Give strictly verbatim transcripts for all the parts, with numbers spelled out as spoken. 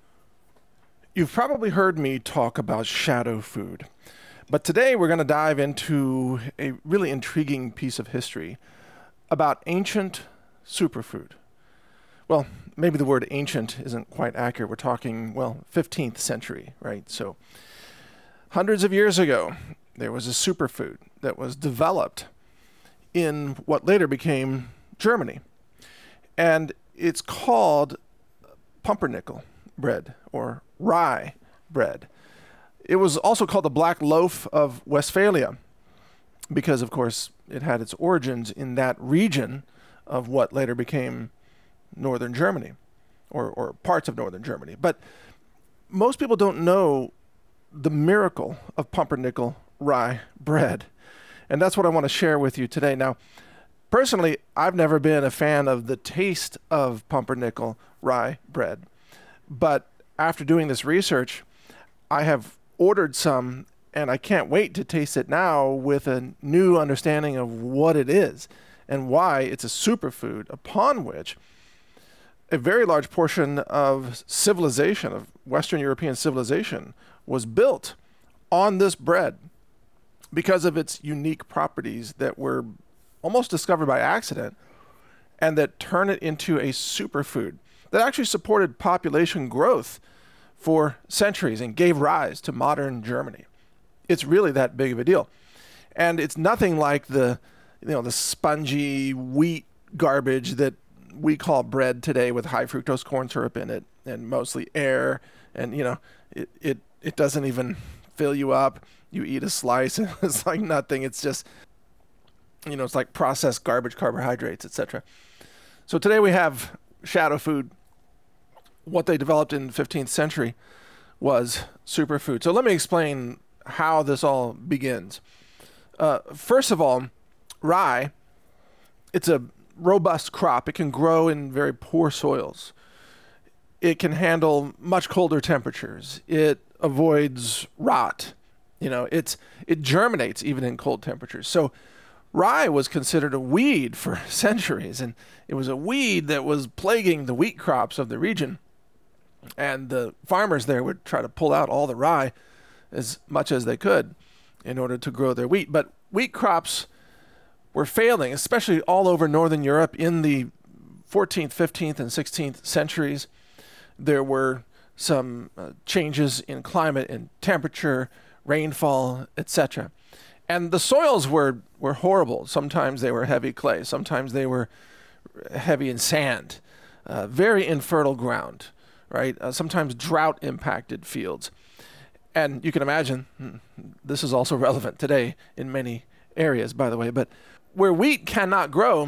You've probably heard me talk about shadow food, but today we're going to dive into a really intriguing piece of history about ancient superfood. Well, maybe the word ancient isn't quite accurate. We're talking, well, fifteenth century, right? So hundreds of years ago, there was a superfood that was developed in what later became Germany. And it's called pumpernickel bread or rye bread. It was also called the black loaf of Westphalia because, of course, it had its origins in that region of what later became northern Germany or, or parts of northern Germany. But most people don't know the miracle of pumpernickel rye bread. And that's what I want to share with you today. Now, personally, I've never been a fan of the taste of pumpernickel rye bread. But after doing this research, I have ordered some, and I can't wait to taste it now with a new understanding of what it is and why it's a superfood upon which a very large portion of civilization, of Western European civilization, was built on this bread because of its unique properties that were almost discovered by accident and that turn it into a superfood that actually supported population growth for centuries and gave rise to modern Germany. It's really that big of a deal. And it's nothing like the, you know, the spongy wheat garbage that we call bread today with high fructose corn syrup in it and mostly air. And, you know, it, it, it doesn't even fill you up. You eat a slice and it's like nothing. It's just, you know, it's like processed garbage, carbohydrates, et cetera. So today we have shadow food. What they developed in the fifteenth century was superfood. So let me explain how this all begins. Uh, first of all, rye, it's a robust crop. It can grow in very poor soils. It can handle much colder temperatures. It avoids rot. You know, it's it germinates even in cold temperatures. So rye was considered a weed for centuries, and it was a weed that was plaguing the wheat crops of the region. And the farmers there would try to pull out all the rye as much as they could in order to grow their wheat. But wheat crops were failing, especially all over northern Europe in the fourteenth, fifteenth, and sixteenth centuries. There were some uh, changes in climate and temperature, rainfall, et cetera. And the soils were, were horrible. Sometimes they were heavy clay. Sometimes they were heavy in sand. Uh, very infertile ground. Right? Uh, sometimes drought-impacted fields. And you can imagine, this is also relevant today in many areas, by the way, but where wheat cannot grow,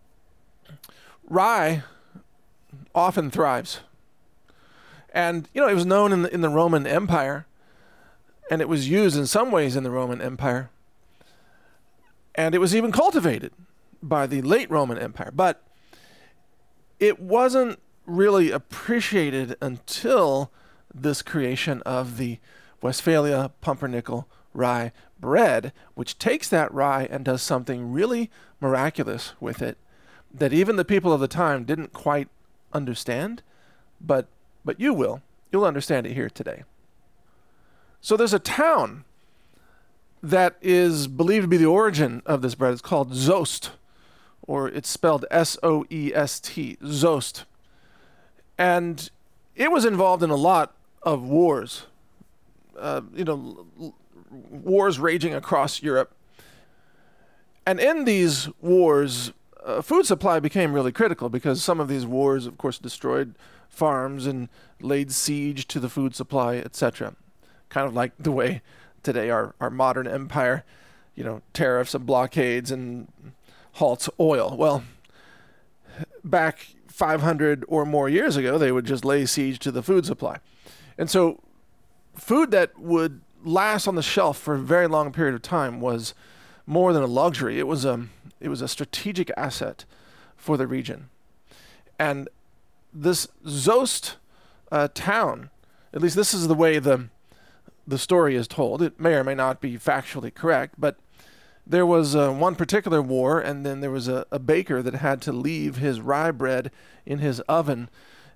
rye often thrives. And, you know, it was known in the, in the Roman Empire, and it was used in some ways in the Roman Empire, and it was even cultivated by the late Roman Empire. But it wasn't really appreciated until this creation of the Westphalia pumpernickel rye bread, which takes that rye and does something really miraculous with it that even the people of the time didn't quite understand, but but you will. You'll understand it here today. So there's a town that is believed to be the origin of this bread. It's called Soest, or it's spelled S O E S T, Soest. And it was involved in a lot of wars, uh, you know, l- wars raging across Europe. And in these wars, uh, food supply became really critical because some of these wars, of course, destroyed farms and laid siege to the food supply, et cetera. Kind of like the way today our, our modern empire, you know, tariffs and blockades and halts oil. Well, back five hundred or more years ago, they would just lay siege to the food supply. And so food that would last on the shelf for a very long period of time was more than a luxury. It was a, it was a strategic asset for the region. And this Soest uh, town, at least this is the way the, the story is told. It may or may not be factually correct, but there was uh, one particular war, and then there was a, a baker that had to leave his rye bread in his oven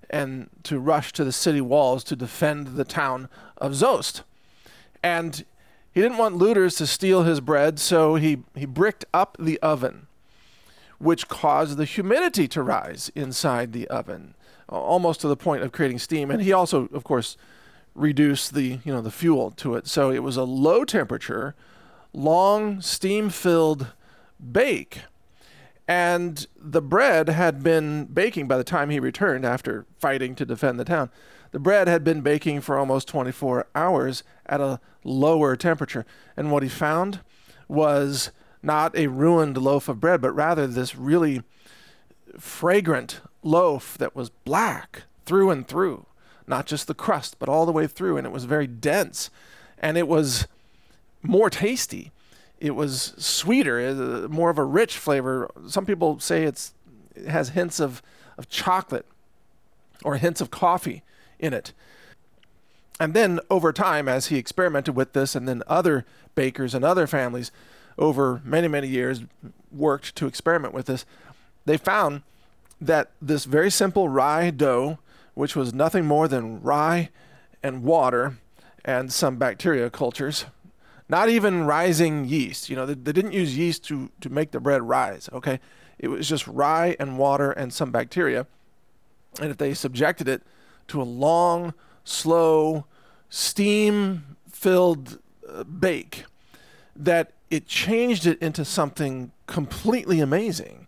and to rush to the city walls to defend the town of Zost. And he didn't want looters to steal his bread, so he, he bricked up the oven, which caused the humidity to rise inside the oven, almost to the point of creating steam. And he also, of course, reduced the, you know, the fuel to it. So it was a low temperature, long steam-filled bake. And the bread had been baking by the time he returned after fighting to defend the town. The bread had been baking for almost twenty-four hours at a lower temperature. And what he found was not a ruined loaf of bread, but rather this really fragrant loaf that was black through and through. Not just the crust, but all the way through. And it was very dense. And it was more tasty. It was sweeter, more of a rich flavor. Some people say it's, it has hints of, of chocolate or hints of coffee in it. And then over time, as he experimented with this, and then other bakers and other families over many, many years worked to experiment with this, they found that this very simple rye dough, which was nothing more than rye and water and some bacteria cultures, not even rising yeast. You know, they, they didn't use yeast to, to make the bread rise, okay? It was just rye and water and some bacteria. And if they subjected it to a long, slow, steam-filled uh, bake, that it changed it into something completely amazing,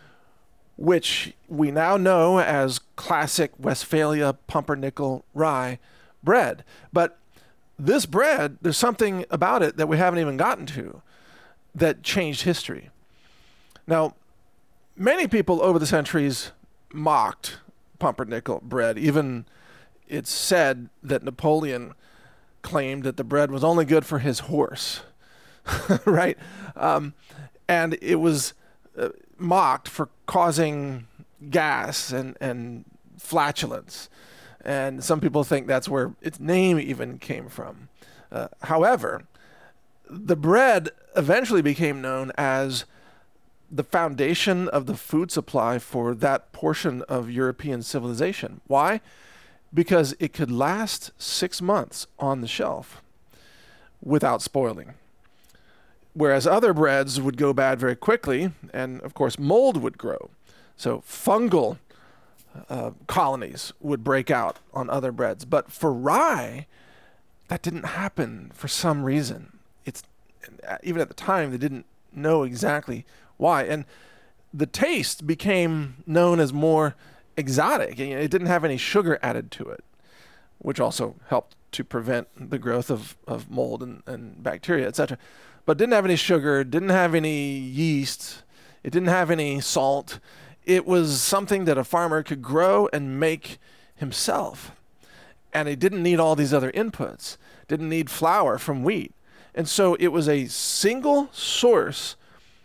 which we now know as classic Westphalia pumpernickel rye bread. But this bread, there's something about it that we haven't even gotten to that changed history. Now, many people over the centuries mocked pumpernickel bread. Even it's said that Napoleon claimed that the bread was only good for his horse, right? Um, and it was uh, mocked for causing gas and, and flatulence. And some people think that's where its name even came from. Uh, however, the bread eventually became known as the foundation of the food supply for that portion of European civilization. Why? Because it could last six months on the shelf without spoiling. Whereas other breads would go bad very quickly, and of course mold would grow. So fungal Uh, colonies would break out on other breads. But for rye, that didn't happen for some reason. It's even at the time, they didn't know exactly why. And the taste became known as more exotic. It didn't have any sugar added to it, which also helped to prevent the growth of, of mold and, and bacteria, et cetera. But didn't have any sugar, didn't have any yeast, it didn't have any salt. It was something that a farmer could grow and make himself. And it didn't need all these other inputs. Didn't need flour from wheat. And so it was a single source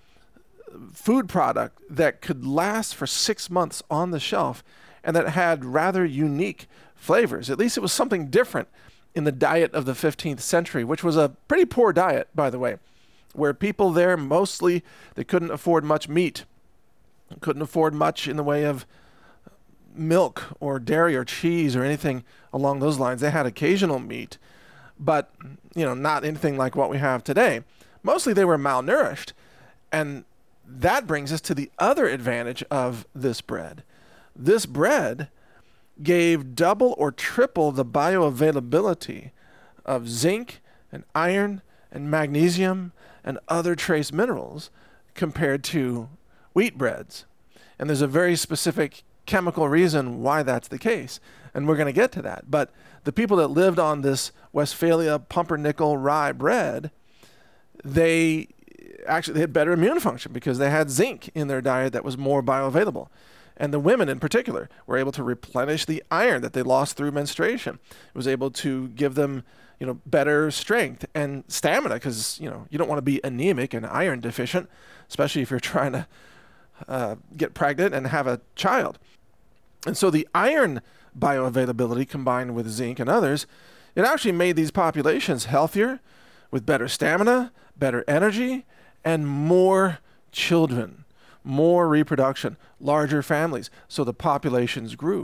food product that could last for six months on the shelf and that had rather unique flavors. At least it was something different in the diet of the fifteenth century, which was a pretty poor diet, by the way, where people there mostly, they couldn't afford much meat. Couldn't afford much in the way of milk or dairy or cheese or anything along those lines. They had occasional meat, but you know, not anything like what we have today. Mostly they were malnourished. And that brings us to the other advantage of this bread. This bread gave double or triple the bioavailability of zinc and iron and magnesium and other trace minerals compared to wheat breads. And there's a very specific chemical reason why that's the case. And we're going to get to that. But the people that lived on this Westphalia pumpernickel rye bread, they actually they had better immune function because they had zinc in their diet that was more bioavailable. And the women in particular were able to replenish the iron that they lost through menstruation. It was able to give them, you know, better strength and stamina because, you know, you don't want to be anemic and iron deficient, especially if you're trying to Uh, get pregnant and have a child. And so the iron bioavailability combined with zinc and others, it actually made these populations healthier with better stamina, better energy, and more children, more reproduction, larger families. So the populations grew.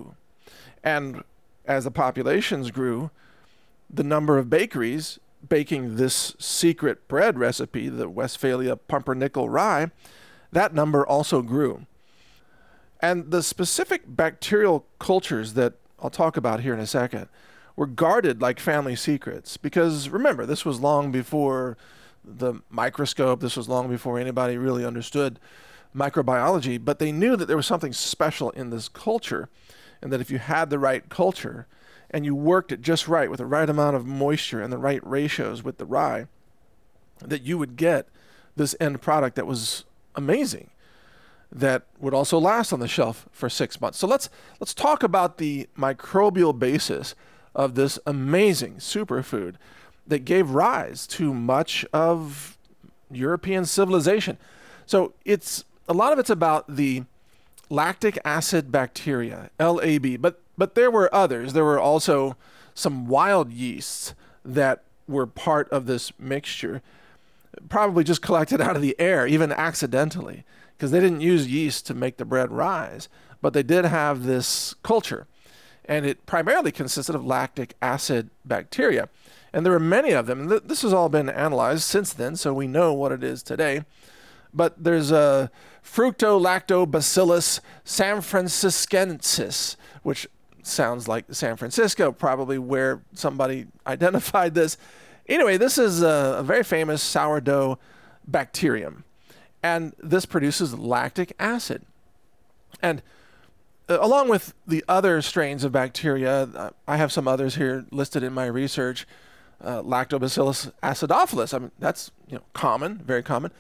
And as the populations grew, the number of bakeries baking this secret bread recipe, the Westphalia pumpernickel rye, that number also grew. And the specific bacterial cultures that I'll talk about here in a second were guarded like family secrets, because remember, this was long before the microscope, this was long before anybody really understood microbiology, but they knew that there was something special in this culture, and that if you had the right culture and you worked it just right with the right amount of moisture and the right ratios with the rye, that you would get this end product that was amazing, that would also last on the shelf for six months. So let's let's talk about the microbial basis of this amazing superfood that gave rise to much of European civilization. So it's a lot of it's about the lactic acid bacteria, L A B, but but there were others. There were also some wild yeasts that were part of this mixture, probably just collected out of the air, even accidentally, because they didn't use yeast to make the bread rise, but they did have this culture, and it primarily consisted of lactic acid bacteria. And there were many of them. Th- this has all been analyzed since then, so we know what it is today. But there's a Fructolactobacillus sanfranciscensis, which sounds like San Francisco, probably where somebody identified this. Anyway, this is a, a very famous sourdough bacterium, and this produces lactic acid. And uh, along with the other strains of bacteria, uh, I have some others here listed in my research. Uh, Lactobacillus acidophilus, I mean, that's you know common, very common.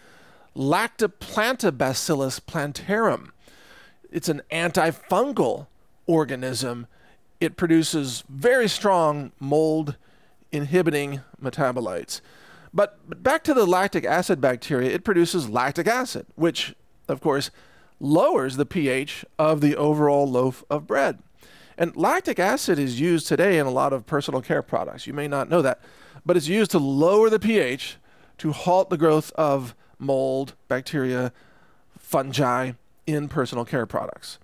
Lactoplantabacillus plantarum. It's an antifungal organism. It produces very strong mold inhibiting metabolites. But, but back to the lactic acid bacteria, it produces lactic acid, which, of course, lowers the pH of the overall loaf of bread. And lactic acid is used today in a lot of personal care products. You may not know that, but it's used to lower the pH to halt the growth of mold, bacteria, fungi in personal care products.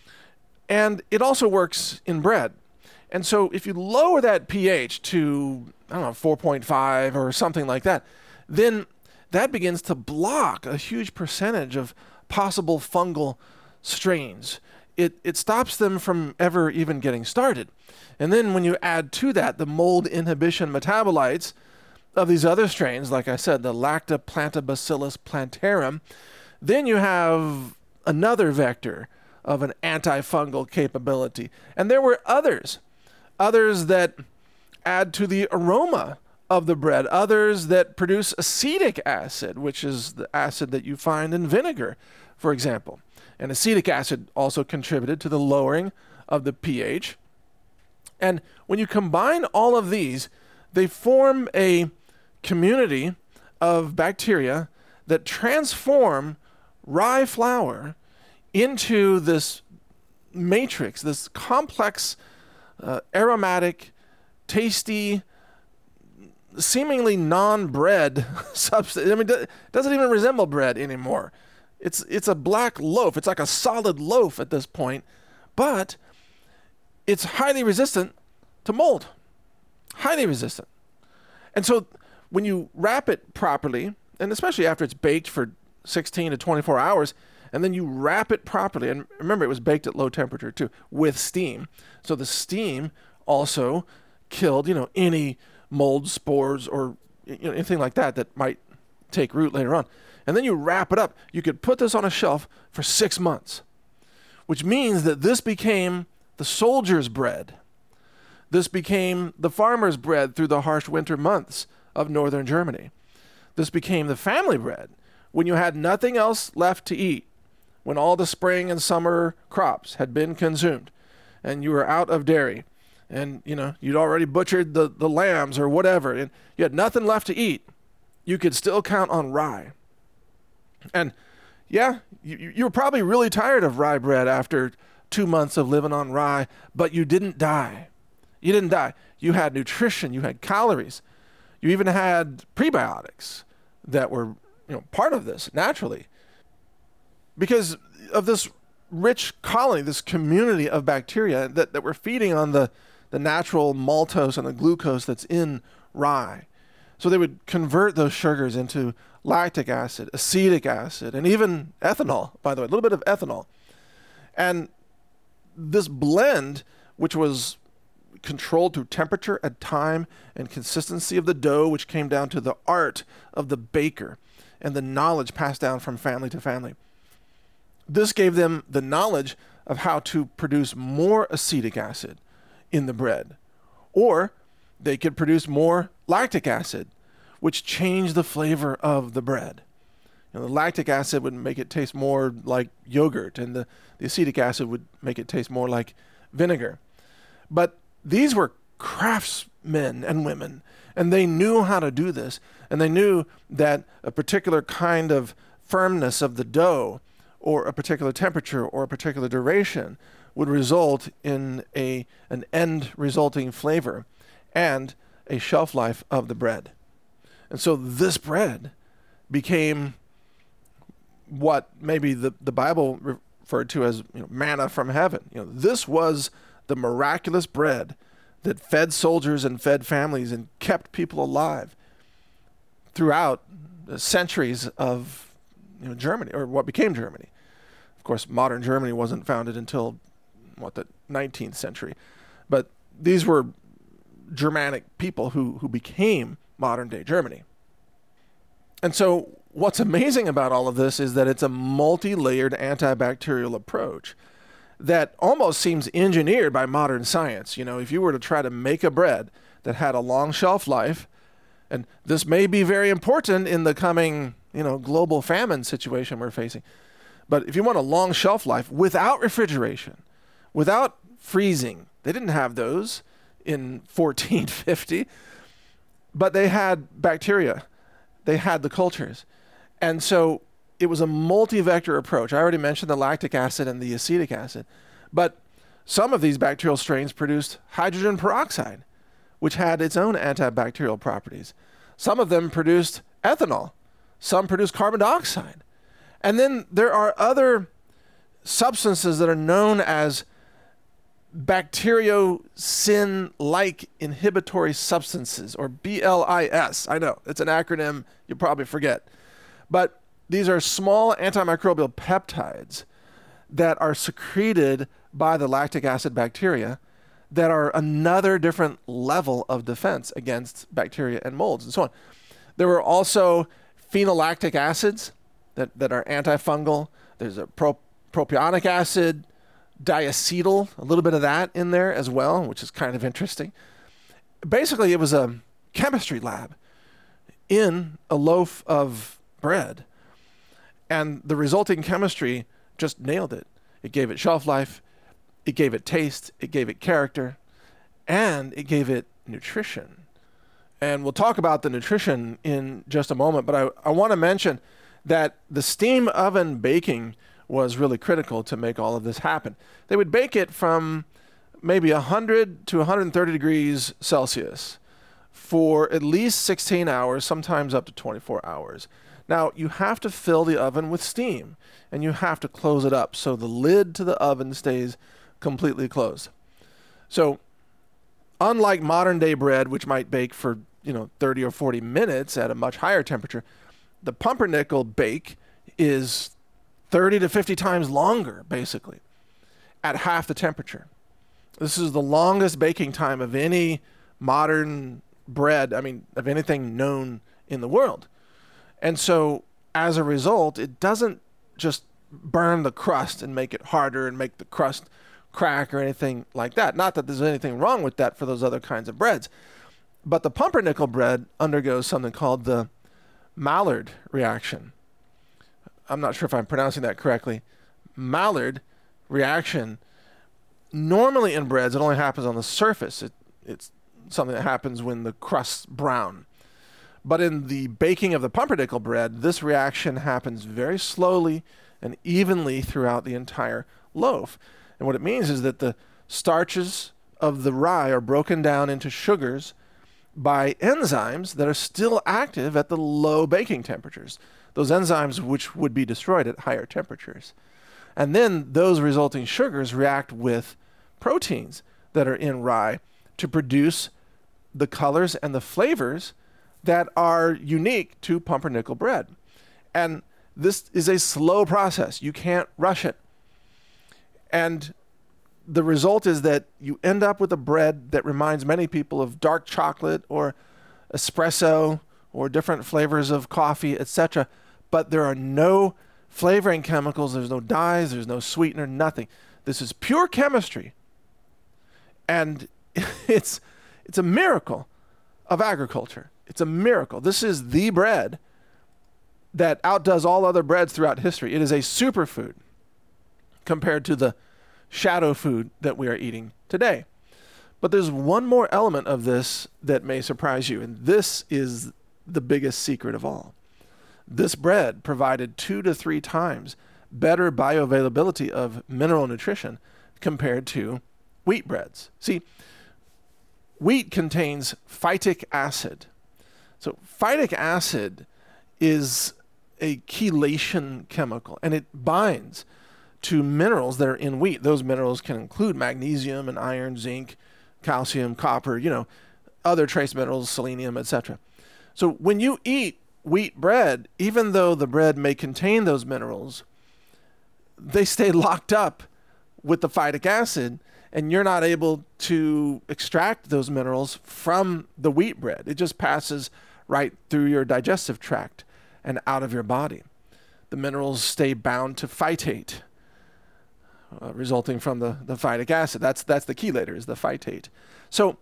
And it also works in bread. And so if you lower that pH to, I don't know, four point five or something like that, then that begins to block a huge percentage of possible fungal strains. It, it stops them from ever even getting started. And then when you add to that the mold inhibition metabolites of these other strains, like I said, the Lactoplantabacillus plantarum, then you have another vector of an antifungal capability. And there were others, others that add to the aroma of the bread, others that produce acetic acid, which is the acid that you find in vinegar, for example. And acetic acid also contributed to the lowering of the pH. And when you combine all of these, they form a community of bacteria that transform rye flour into this matrix, this complex, uh, aromatic, tasty, seemingly non-bread substance. I mean, it doesn't even resemble bread anymore. It's it's a black loaf. It's like a solid loaf at this point, but it's highly resistant to mold. Highly resistant. And so when you wrap it properly, and especially after it's baked for sixteen to twenty-four hours, and then you wrap it properly, and remember it was baked at low temperature too, with steam. So the steam also killed, you know, any mold spores or you know, anything like that that might take root later on. And then you wrap it up. You could put this on a shelf for six months, which means that this became the soldier's bread. This became the farmer's bread through the harsh winter months of northern Germany. This became the family bread when you had nothing else left to eat, when all the spring and summer crops had been consumed and you were out of dairy and you know you'd already butchered the, the lambs or whatever and you had nothing left to eat. You could still count on rye. And yeah, you, you were probably really tired of rye bread after two months of living on rye, but you didn't die. You didn't die. You had nutrition. You had calories. You even had prebiotics that were, you know, part of this naturally. Because of this rich colony, this community of bacteria that, that were feeding on the, the natural maltose and the glucose that's in rye. So they would convert those sugars into lactic acid, acetic acid, and even ethanol, by the way, a little bit of ethanol. And this blend, which was controlled through temperature and time and consistency of the dough, which came down to the art of the baker and the knowledge passed down from family to family. This gave them the knowledge of how to produce more acetic acid in the bread, or they could produce more lactic acid, which changed the flavor of the bread. You know, the lactic acid would make it taste more like yogurt, and the, the acetic acid would make it taste more like vinegar. But these were craftsmen and women, and they knew how to do this, and they knew that a particular kind of firmness of the dough, or a particular temperature, or a particular duration would result in a an end resulting flavor and a shelf life of the bread. And so this bread became what maybe the, the Bible referred to as, you know, manna from heaven. You know, this was the miraculous bread that fed soldiers and fed families and kept people alive throughout the centuries of, you know, Germany, or what became Germany. Of course, modern Germany wasn't founded until, what, the nineteenth century. But these were Germanic people who, who became modern-day Germany. And so what's amazing about all of this is that it's a multi-layered antibacterial approach that almost seems engineered by modern science. You know, if you were to try to make a bread that had a long shelf life, and this may be very important in the coming, you know, global famine situation we're facing, but if you want a long shelf life without refrigeration, without freezing, they didn't have those in fourteen fifty, but they had bacteria. They had the cultures. And so it was a multi-vector approach. I already mentioned the lactic acid and the acetic acid, but some of these bacterial strains produced hydrogen peroxide, which had its own antibacterial properties. Some of them produced ethanol. Some produced carbon dioxide. And then there are other substances that are known as bacteriocin-like inhibitory substances, or B L I S. I know, it's an acronym you probably forget. But these are small antimicrobial peptides that are secreted by the lactic acid bacteria that are another different level of defense against bacteria and molds and so on. There were also phenolactic acids that, that are antifungal. There's a pro, propionic acid, diacetyl, a little bit of that in there as well, which is kind of interesting. Basically, it was a chemistry lab in a loaf of bread, and the resulting chemistry just nailed it. It gave it shelf life, it gave it taste, it gave it character, and it gave it nutrition. And we'll talk about the nutrition in just a moment, but I, I want to mention that the steam oven baking was really critical to make all of this happen. They would bake it from maybe one hundred to one hundred thirty degrees Celsius for at least sixteen hours, sometimes up to twenty-four hours. Now, you have to fill the oven with steam, and you have to close it up so the lid to the oven stays completely closed. So, unlike modern-day bread, which might bake for, you know, thirty or forty minutes at a much higher temperature, the pumpernickel bake is thirty to fifty times longer, basically, at half the temperature. This is the longest baking time of any modern bread, I mean, of anything known in the world. And so, as a result, it doesn't just burn the crust and make it harder and make the crust crack or anything like that. Not that there's anything wrong with that for those other kinds of breads. But the pumpernickel bread undergoes something called the Maillard reaction. I'm not sure if I'm pronouncing that correctly. Maillard reaction, normally in breads, it only happens on the surface. It, it's something that happens when the crust's brown. But in the baking of the pumpernickel bread, this reaction happens very slowly and evenly throughout the entire loaf. And what it means is that the starches of the rye are broken down into sugars by enzymes that are still active at the low baking temperatures. Those enzymes which would be destroyed at higher temperatures. And then those resulting sugars react with proteins that are in rye to produce the colors and the flavors that are unique to pumpernickel bread. And this is a slow process. You can't rush it. And the result is that you end up with a bread that reminds many people of dark chocolate or espresso or different flavors of coffee, et cetera. But there are no flavoring chemicals, there's no dyes, there's no sweetener, nothing. This is pure chemistry. And it's it's a miracle of agriculture. It's a miracle. This is the bread that outdoes all other breads throughout history. It is a superfood compared to the shadow food that we are eating today. But there's one more element of this that may surprise you, and this is the biggest secret of all. This bread provided two to three times better bioavailability of mineral nutrition compared to wheat breads. See, wheat contains phytic acid. So phytic acid is a chelation chemical, and it binds to minerals that are in wheat. Those minerals can include magnesium and iron, zinc, calcium, copper, you know, other trace minerals, selenium, et cetera. So when you eat wheat bread, even though the bread may contain those minerals, they stay locked up with the phytic acid, and you're not able to extract those minerals from the wheat bread. It just passes right through your digestive tract and out of your body. The minerals stay bound to phytate, uh, resulting from the, the phytic acid. That's, that's the chelator, is the phytate. So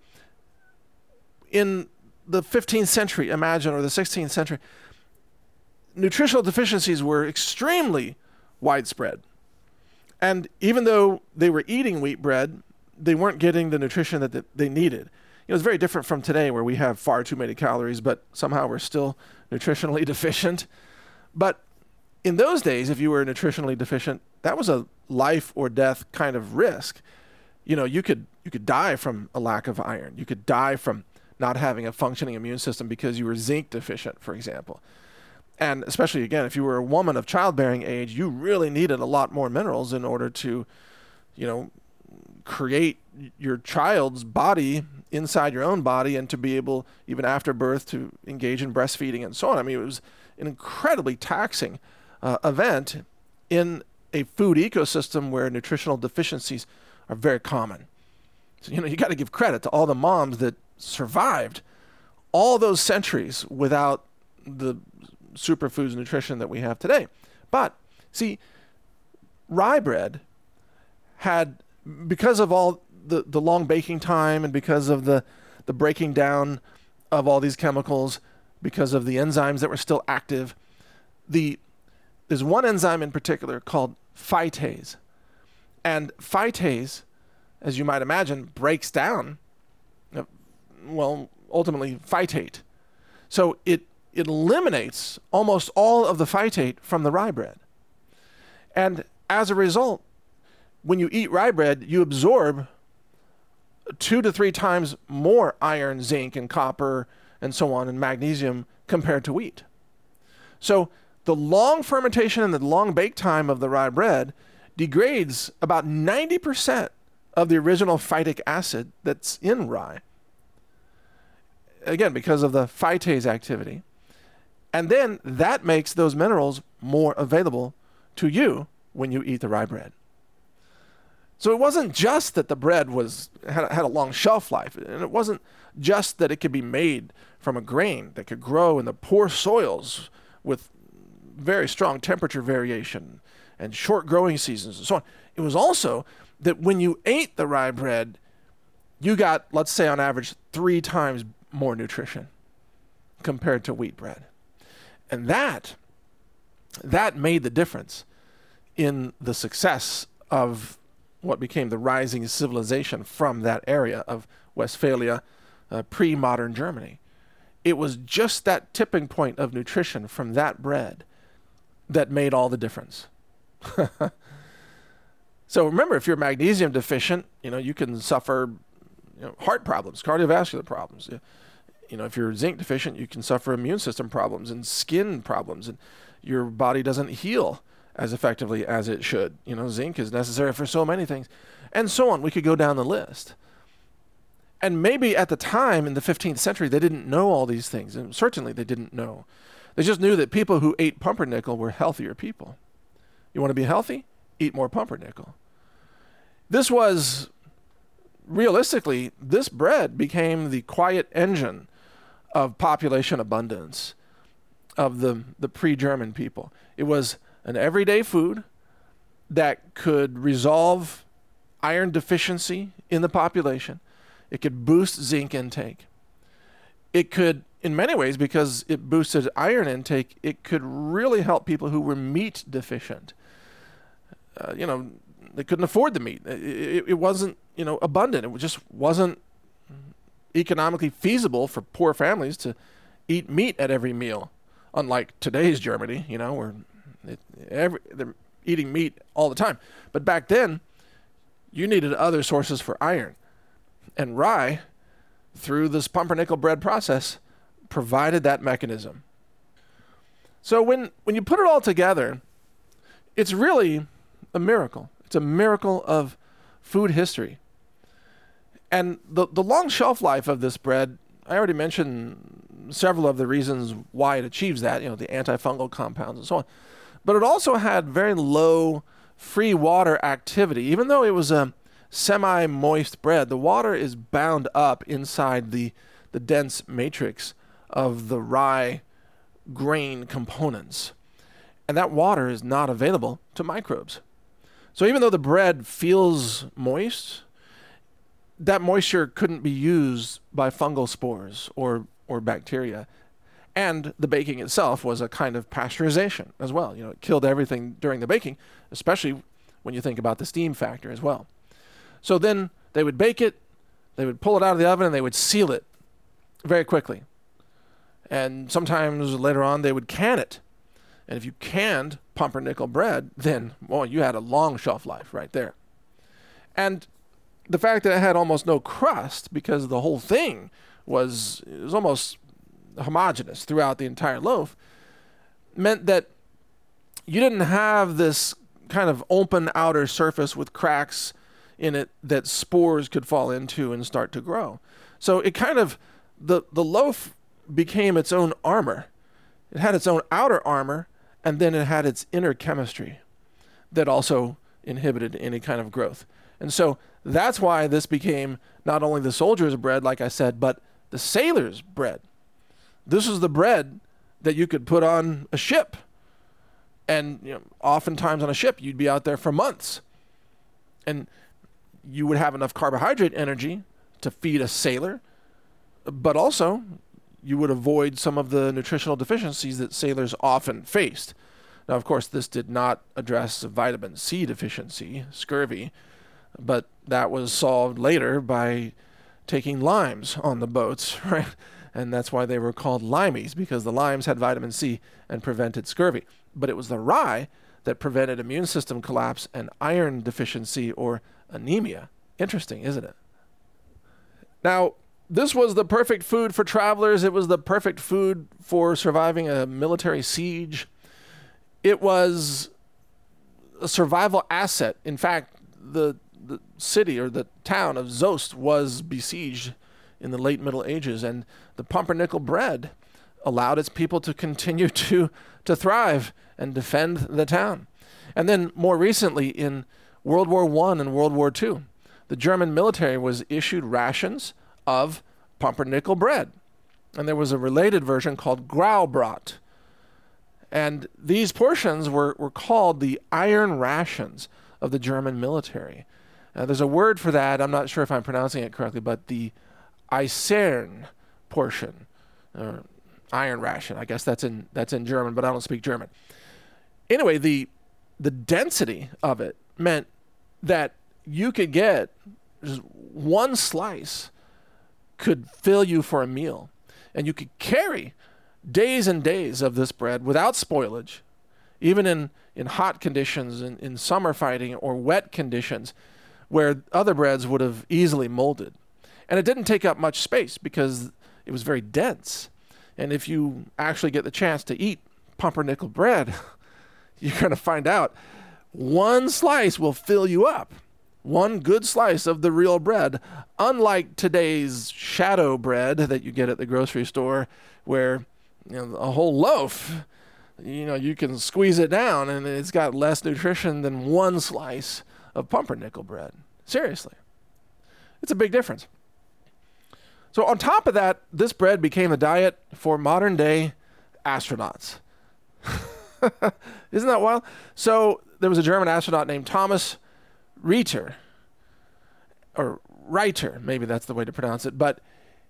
in the fifteenth century, imagine, or the sixteenth century, nutritional deficiencies were extremely widespread. And even though they were eating wheat bread, they weren't getting the nutrition that they needed. You know, it's very different from today, where we have far too many calories, but somehow we're still nutritionally deficient. But in those days, if you were nutritionally deficient, that was a life or death kind of risk. You know, you could you could die from a lack of iron. You could die from not having a functioning immune system because you were zinc deficient, for example. And especially, again, if you were a woman of childbearing age, you really needed a lot more minerals in order to, you know, create your child's body inside your own body, and to be able, even after birth, to engage in breastfeeding and so on. I mean, it was an incredibly taxing uh, event in a food ecosystem where nutritional deficiencies are very common. So, you know, you got to give credit to all the moms that survived all those centuries without the superfoods nutrition that we have today. But see, rye bread had, because of all the, the long baking time and because of the, the breaking down of all these chemicals, because of the enzymes that were still active, the there's one enzyme in particular called phytase. And phytase, as you might imagine, breaks down, uh, well, ultimately phytate. So it it eliminates almost all of the phytate from the rye bread. And as a result, when you eat rye bread, you absorb two to three times more iron, zinc, and copper, and so on, and magnesium compared to wheat. So the long fermentation and the long bake time of the rye bread degrades about ninety percent of the original phytic acid that's in rye. Again, because of the phytase activity. And then that makes those minerals more available to you when you eat the rye bread. So it wasn't just that the bread was had, had a long shelf life, and it wasn't just that it could be made from a grain that could grow in the poor soils with very strong temperature variation and short growing seasons and so on. It was also that when you ate the rye bread, you got, let's say on average, three times more nutrition compared to wheat bread. And that, that made the difference in the success of what became the rising civilization from that area of Westphalia, uh, pre-modern Germany. It was just that tipping point of nutrition from that bread that made all the difference. So remember, if you're magnesium deficient, you know, you can suffer, you know, heart problems, cardiovascular problems. You know, if you're zinc deficient, you can suffer immune system problems and skin problems, and your body doesn't heal as effectively as it should. You know, zinc is necessary for so many things, and so on. We could go down the list. And maybe at the time in the fifteenth century, they didn't know all these things. And certainly they didn't know. They just knew that people who ate pumpernickel were healthier people. You want to be healthy? Eat more pumpernickel. This was, realistically, this bread became the quiet engine of population abundance of the, the pre-German people. It was an everyday food that could resolve iron deficiency in the population. It could boost zinc intake. It could, in many ways, because it boosted iron intake, it could really help people who were meat deficient. Uh, you know, they couldn't afford the meat. It, it, it wasn't, you know, abundant. It just wasn't economically feasible for poor families to eat meat at every meal. Unlike today's Germany, you know, where it, every, they're eating meat all the time. But back then, you needed other sources for iron. And rye, through this pumpernickel bread process, provided that mechanism. So when, when you put it all together, it's really a miracle. It's a miracle of food history. And the, the long shelf life of this bread, I already mentioned several of the reasons why it achieves that, you know, the antifungal compounds and so on. But it also had very low free water activity. Even though it was a semi-moist bread, the water is bound up inside the, the dense matrix of the rye grain components. And that water is not available to microbes. So even though the bread feels moist, that moisture couldn't be used by fungal spores or, or bacteria. And the baking itself was a kind of pasteurization as well. You know, it killed everything during the baking, especially when you think about the steam factor as well. So then they would bake it, they would pull it out of the oven, and they would seal it very quickly. And sometimes later on, they would can it. And if you canned pumpernickel bread, then, well, you had a long shelf life right there. And the fact that it had almost no crust, because the whole thing was, it was almost homogeneous throughout the entire loaf, meant that you didn't have this kind of open outer surface with cracks in it that spores could fall into and start to grow. So it kind of, the, the loaf became its own armor. It had its own outer armor, and then it had its inner chemistry that also inhibited any kind of growth. And so that's why this became not only the soldier's bread, like I said, but the sailor's bread. This was the bread that you could put on a ship. And you know, oftentimes on a ship, you'd be out there for months. And you would have enough carbohydrate energy to feed a sailor, but also you would avoid some of the nutritional deficiencies that sailors often faced. Now, of course, this did not address vitamin C deficiency, scurvy, but that was solved later by taking limes on the boats, right? And that's why they were called limeys, because the limes had vitamin C and prevented scurvy. But it was the rye that prevented immune system collapse and iron deficiency or anemia. Interesting, isn't it? Now, this was the perfect food for travelers. It was the perfect food for surviving a military siege. It was a survival asset. In fact, the, the city or the town of Soest was besieged in the late Middle Ages, and the pumpernickel bread allowed its people to continue to, to thrive and defend the town. And then more recently, in World War One and World War Two, the German military was issued rations of pumpernickel bread. And there was a related version called Graubrot. And these portions were, were called the iron rations of the German military. Uh, there's a word for that. I'm not sure if I'm pronouncing it correctly, but the Eisern portion, or iron ration. I guess that's in that's in German, but I don't speak German. Anyway, the the density of it meant that you could get just one slice could fill you for a meal, and you could carry days and days of this bread without spoilage, even in, in hot conditions, in, in summer fighting or wet conditions, where other breads would have easily molded. And it didn't take up much space because it was very dense. And if you actually get the chance to eat pumpernickel bread, you're going to find out one slice will fill you up. One good slice of the real bread, unlike today's shadow bread that you get at the grocery store, where you know a whole loaf, you know, you can squeeze it down and it's got less nutrition than one slice of pumpernickel bread. Seriously. It's a big difference. So on top of that, this bread became a diet for modern day astronauts. Isn't that wild? So there was a German astronaut named Thomas Reiter, or Reiter, maybe that's the way to pronounce it, but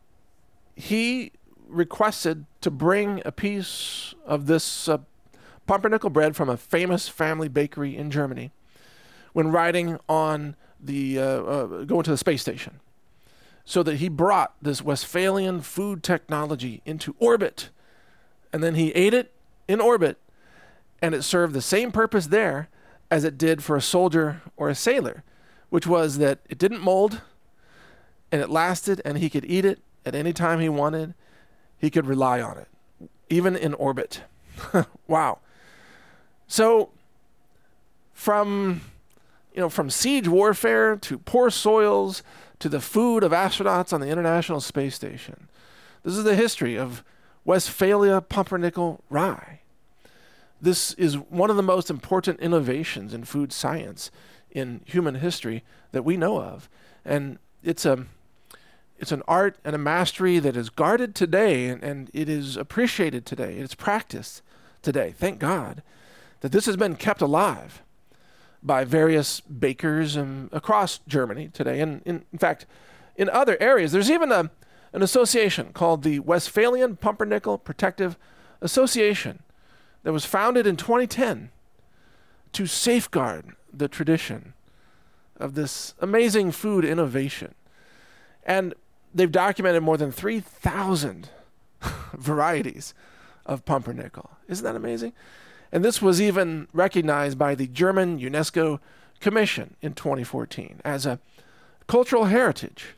he requested to bring a piece of this uh, pumpernickel bread from a famous family bakery in Germany when riding on the, uh, uh, going to the space station. So that he brought this Westphalian food technology into orbit, and then he ate it in orbit, and it served the same purpose there as it did for a soldier or a sailor, which was that it didn't mold, and it lasted, and he could eat it at any time he wanted. He could rely on it, even in orbit. Wow. So from, you know, from siege warfare to poor soils to the food of astronauts on the International Space Station, this is the history of Westphalia pumpernickel rye. This is one of the most important innovations in food science in human history that we know of. And it's a it's an art and a mastery that is guarded today, and, and it is appreciated today. It's practiced today. Thank God that this has been kept alive by various bakers um, across Germany today. And in, in fact, in other areas, there's even a, an association called the Westphalian Pumpernickel Protective Association that was founded in twenty ten to safeguard the tradition of this amazing food innovation. And they've documented more than three thousand varieties of pumpernickel. Isn't that amazing? And this was even recognized by the German UNESCO Commission in twenty fourteen as a cultural heritage.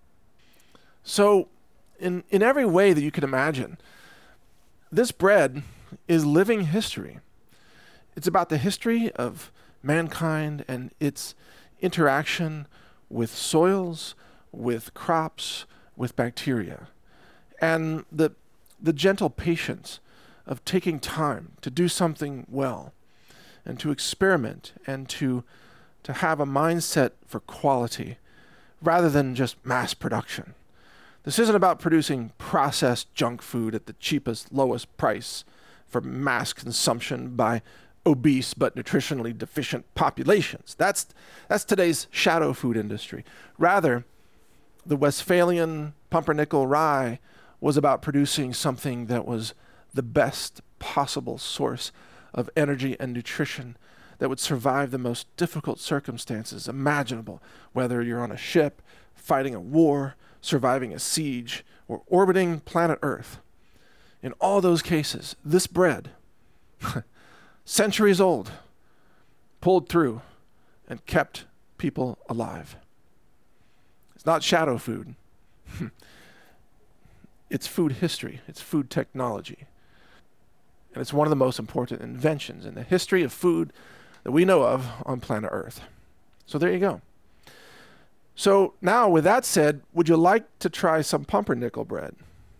So in, in every way that you can imagine, this bread is living history. It's about the history of mankind and its interaction with soils, with crops, with bacteria, and the the gentle patience of taking time to do something well and to experiment and to to have a mindset for quality rather than just mass production. This isn't about producing processed junk food at the cheapest, lowest price for mass consumption by obese but nutritionally deficient populations. That's that's today's shadow food industry. Rather, the Westphalian pumpernickel rye was about producing something that was the best possible source of energy and nutrition that would survive the most difficult circumstances imaginable, whether you're on a ship, fighting a war, surviving a siege, or orbiting planet Earth. In all those cases, this bread, centuries old, pulled through and kept people alive. It's not shadow food. It's food history. It's food technology. And it's one of the most important inventions in the history of food that we know of on planet Earth. So there you go. So now, with that said, would you like to try some pumpernickel bread?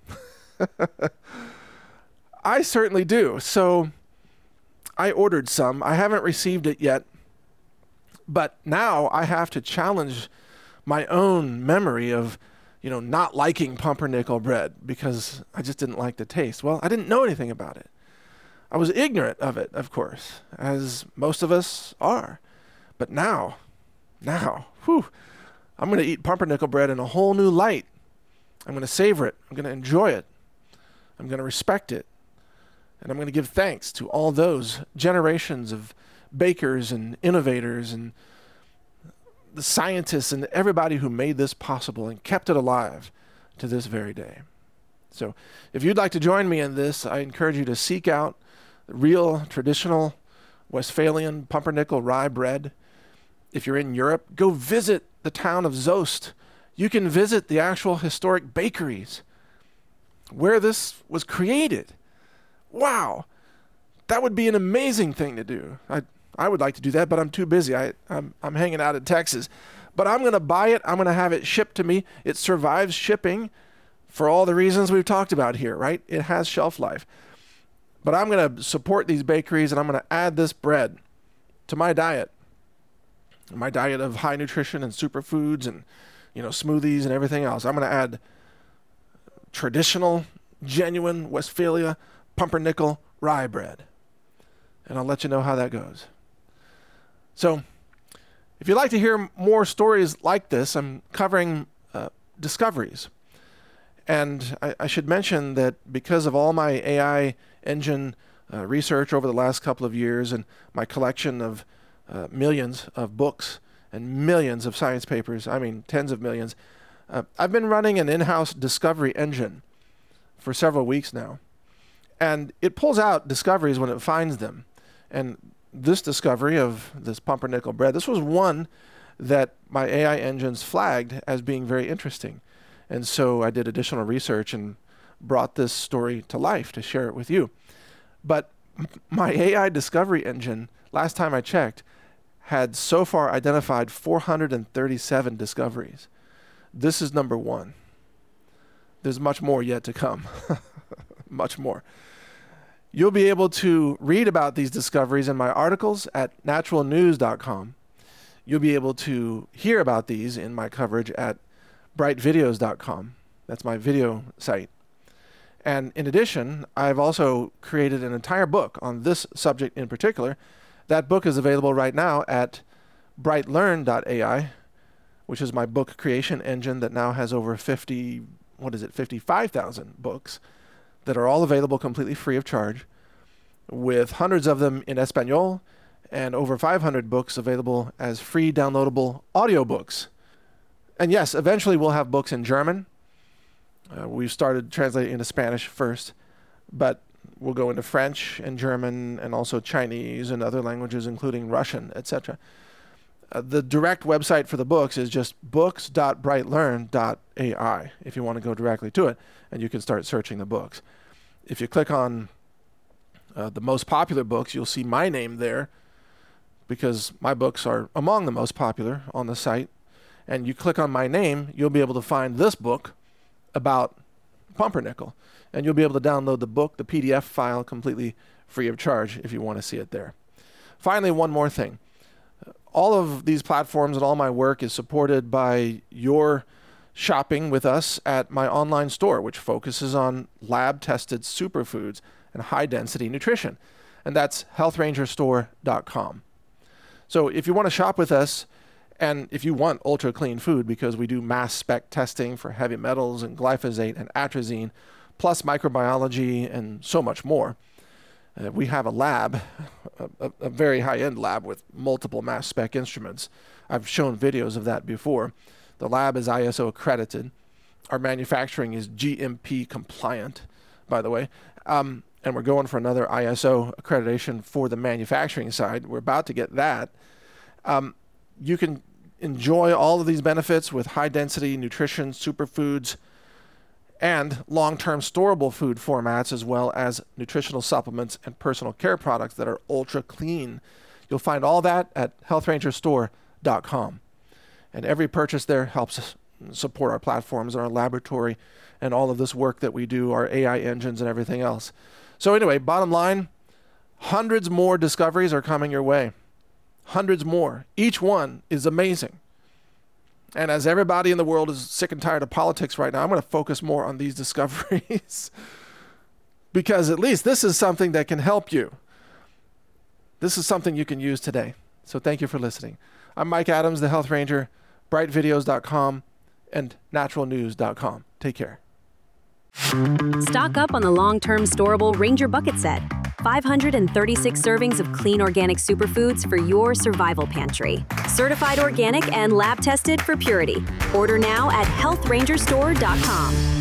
I certainly do. So I ordered some. I haven't received it yet. But now I have to challenge my own memory of, you know, not liking pumpernickel bread because I just didn't like the taste. Well, I didn't know anything about it. I was ignorant of it, of course, as most of us are. But now, now, whew, I'm going to eat pumpernickel bread in a whole new light. I'm going to savor it. I'm going to enjoy it. I'm going to respect it. And I'm going to give thanks to all those generations of bakers and innovators and the scientists and everybody who made this possible and kept it alive to this very day. So if you'd like to join me in this, I encourage you to seek out real traditional Westphalian pumpernickel rye bread. If you're in Europe, go visit the town of Zost. You can visit the actual historic bakeries where this was created. Wow, That would be an amazing thing to do. I I would like to do that, but I'm too busy. I, I'm, I'm hanging out in Texas. But I'm going to buy it. I'm going to have it shipped to me. It survives shipping for all the reasons we've talked about here, right? It has shelf life. But I'm going to support these bakeries, and I'm going to add this bread to my diet. My diet of high nutrition and superfoods and, you know, smoothies and everything else. I'm going to add traditional, genuine Westphalia pumpernickel rye bread. And I'll let you know how that goes. So, if you'd like to hear more stories like this, I'm covering uh, discoveries. And I, I should mention that because of all my A I engine uh, research over the last couple of years and my collection of uh, millions of books and millions of science papers, I mean tens of millions, uh, I've been running an in-house discovery engine for several weeks now. And it pulls out discoveries when it finds them. And this discovery of this pumpernickel bread, this was one that my A I engines flagged as being very interesting. And so I did additional research and brought this story to life to share it with you. But my A I discovery engine, last time I checked, had so far identified four hundred thirty-seven discoveries. This is number one. There's much more yet to come. Much more. You'll be able to read about these discoveries in my articles at natural news dot com. You'll be able to hear about these in my coverage at bright videos dot com. That's my video site. And in addition, I've also created an entire book on this subject in particular. That book is available right now at bright learn dot A I, which is my book creation engine that now has over fifty, what is it, fifty-five thousand books that are all available completely free of charge, with hundreds of them in Espanol and over five hundred books available as free downloadable audiobooks. And yes, eventually we'll have books in German. Uh, we've started translating into Spanish first, but we'll go into French and German and also Chinese and other languages, including Russian, et cetera. Uh, the direct website for the books is just books dot bright learn dot A I if you want to go directly to it, and you can start searching the books. If you click on uh, the most popular books, you'll see my name there because my books are among the most popular on the site. And you click on my name, you'll be able to find this book about pumpernickel. And you'll be able to download the book, the P D F file, completely free of charge if you want to see it there. Finally, one more thing. All of these platforms and all my work is supported by your shopping with us at my online store, which focuses on lab-tested superfoods and high-density nutrition. And that's health ranger store dot com. So if you want to shop with us, and if you want ultra-clean food, because we do mass spec testing for heavy metals and glyphosate and atrazine, plus microbiology and so much more, Uh, we have a lab, a, a very high-end lab with multiple mass spec instruments. I've shown videos of that before. The lab is I S O accredited. Our manufacturing is G M P compliant, by the way. Um, and we're going for another I S O accreditation for the manufacturing side. We're about to get that. Um, you can enjoy all of these benefits with high-density nutrition, superfoods, and long-term storable food formats, as well as nutritional supplements and personal care products that are ultra clean. You'll find all that at health ranger store dot com. And every purchase there helps us support our platforms, our laboratory, and all of this work that we do, our A I engines and everything else. So anyway, bottom line, hundreds more discoveries are coming your way. Hundreds more. Each one is amazing. And as everybody in the world is sick and tired of politics right now, I'm going to focus more on these discoveries because at least this is something that can help you. This is something you can use today. So thank you for listening. I'm Mike Adams, the Health Ranger, bright videos dot com and natural news dot com. Take care. Stock up on the long-term storable Ranger Bucket Set. five hundred thirty-six servings of clean organic superfoods for your survival pantry. Certified organic and lab tested for purity. Order now at health ranger store dot com.